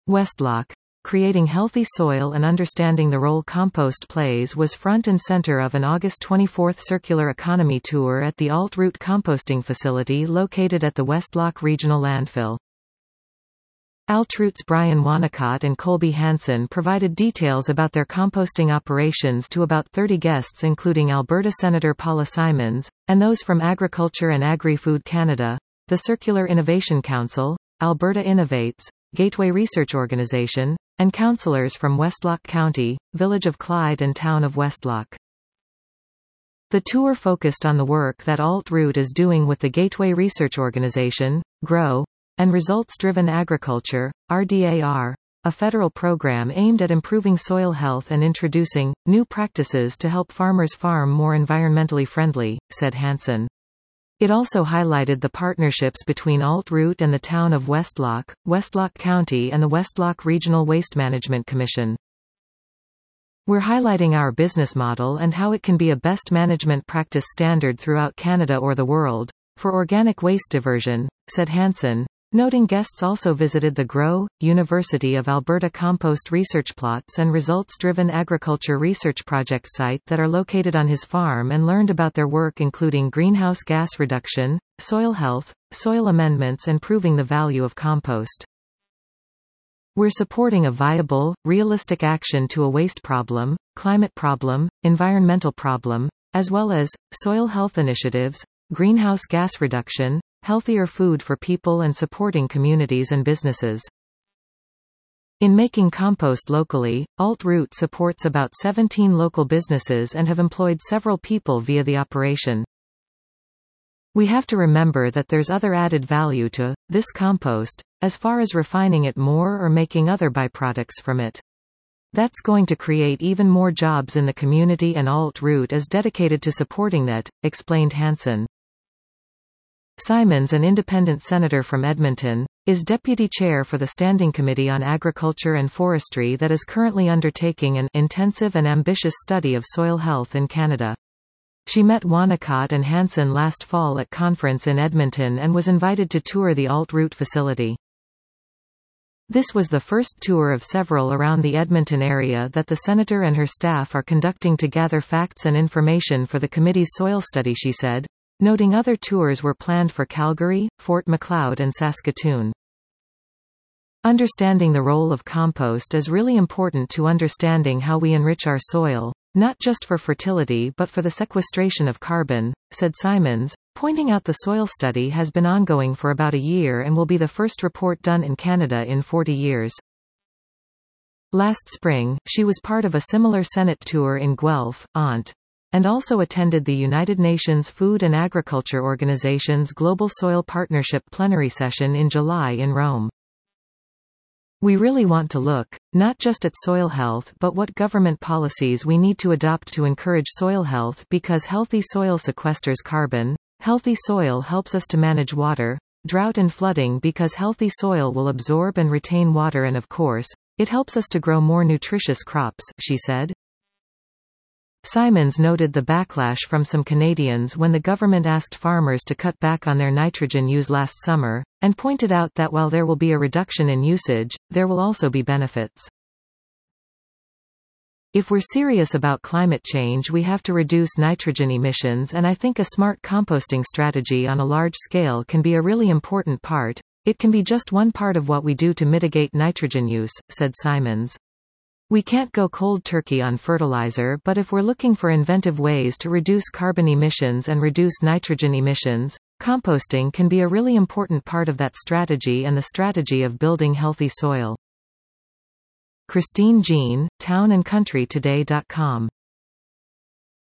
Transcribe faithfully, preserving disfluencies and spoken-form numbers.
Westlock. Creating healthy soil and understanding the role compost plays was front and center of an August twenty-fourth circular economy tour at the Altroot composting facility located at the Westlock Regional Landfill. Altroot's Brian Wanacott and Colby Hansen provided details about their composting operations to about thirty guests, including Alberta Senator Paula Simons, and those from Agriculture and Agri-Food Canada, the Circular Innovation Council, Alberta Innovates, Gateway Research Organization, and councillors from Westlock County, Village of Clyde and Town of Westlock. The tour focused on the work that Altroot is doing with the Gateway Research Organization, GROW, and Results-Driven Agriculture, R D A R, a federal program aimed at improving soil health and introducing new practices to help farmers farm more environmentally friendly, said Hansen. It also highlighted the partnerships between Altroot and the Town of Westlock, Westlock County and the Westlock Regional Waste Management Commission. We're highlighting our business model and how it can be a best management practice standard throughout Canada or the world, for organic waste diversion, said Hansen, noting guests also visited the GROW, University of Alberta compost research plots and results-driven agriculture research project site that are located on his farm and learned about their work including greenhouse gas reduction, soil health, soil amendments and proving the value of compost. We're supporting a viable, realistic action to a waste problem, climate problem, environmental problem, as well as soil health initiatives, greenhouse gas reduction, healthier food for people and supporting communities and businesses. In making compost locally, Altroot supports about seventeen local businesses and have employed several people via the operation. We have to remember that there's other added value to this compost, as far as refining it more or making other byproducts from it. That's going to create even more jobs in the community and Altroot is dedicated to supporting that, explained Hansen. Simons, an independent senator from Edmonton, is deputy chair for the Standing Committee on Agriculture and Forestry that is currently undertaking an intensive and ambitious study of soil health in Canada. She met Wanacott and Hansen last fall at conference in Edmonton and was invited to tour the Altroot facility. This was the first tour of several around the Edmonton area that the senator and her staff are conducting to gather facts and information for the committee's soil study, she said, noting other tours were planned for Calgary, Fort Macleod and Saskatoon. Understanding the role of compost is really important to understanding how we enrich our soil, not just for fertility but for the sequestration of carbon, said Simons, pointing out the soil study has been ongoing for about a year and will be the first report done in Canada in forty years. Last spring, she was part of a similar Senate tour in Guelph, Ont. And also attended the United Nations Food and Agriculture Organization's Global Soil Partnership plenary session in July in Rome. We really want to look, not just at soil health but what government policies we need to adopt to encourage soil health because healthy soil sequesters carbon, healthy soil helps us to manage water, drought and flooding because healthy soil will absorb and retain water and of course, it helps us to grow more nutritious crops, she said. Simons noted the backlash from some Canadians when the government asked farmers to cut back on their nitrogen use last summer, and pointed out that while there will be a reduction in usage, there will also be benefits. If we're serious about climate change, we have to reduce nitrogen emissions, and I think a smart composting strategy on a large scale can be a really important part. It can be just one part of what we do to mitigate nitrogen use, said Simons. We can't go cold turkey on fertilizer, but if we're looking for inventive ways to reduce carbon emissions and reduce nitrogen emissions, composting can be a really important part of that strategy and the strategy of building healthy soil. Christine Jean, town and country today dot com